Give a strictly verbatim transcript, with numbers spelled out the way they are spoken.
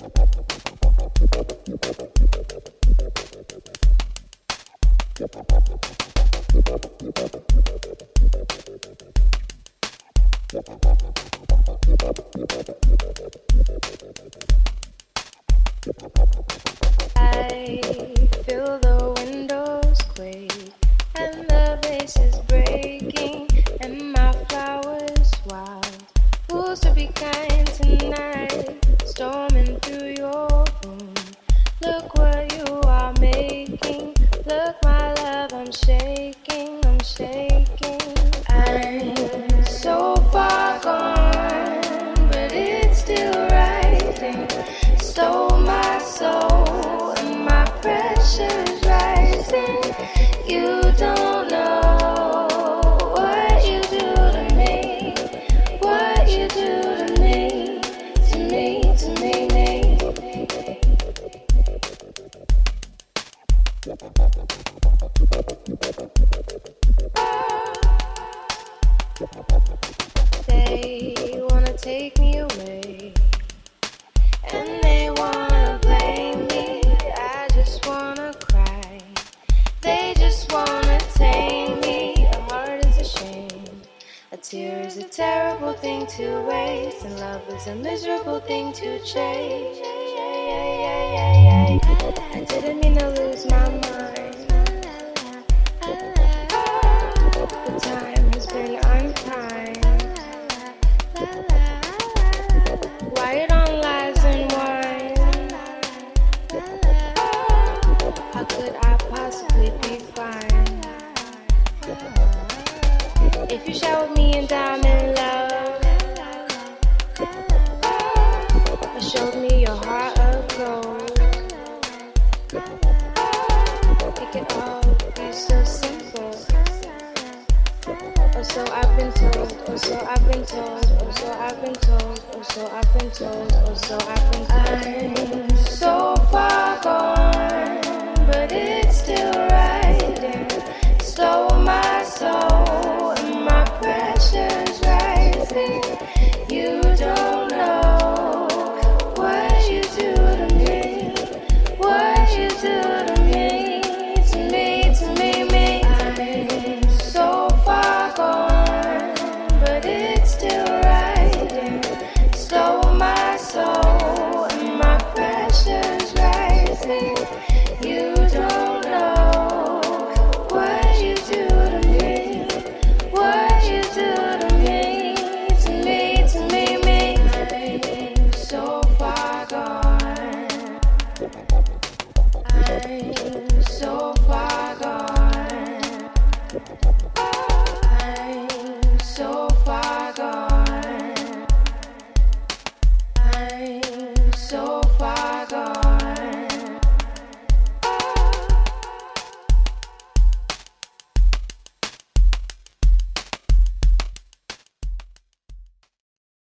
I feel the windows quake and the vase is breaking and my flowers wild. Who's to be kind tonight? Storming through your room. Look what you are making. Look, my love, I'm shaking, I'm shaking. I'm so far gone, but it's still rising. Stole my soul and my pressure's rising. You don't know what you do to me, what you do to me, to me, to me, me. They wanna take me away, and they wanna blame me. I just wanna cry. They just wanna tame me. A heart is ashamed. A tear is a terrible thing to waste, and love is a miserable thing to chase. I didn't mean to lose my mind. The time has been unkind. White on lies and wine. How could I possibly be fine? If you showered me in diamond love, or showed me your heart of gold, it could all be so simple. Or so I've been told, or so I've been told, or so I've been told, or so I've been told, or so I've been told. I'm so far gone, but it's still riding. Stole my soul and my pressure's rising. You don't know what you do to me, what you do to me, to me, to me, me. I'm so far gone, but it's still riding. Stole my soul and my pressure's rising.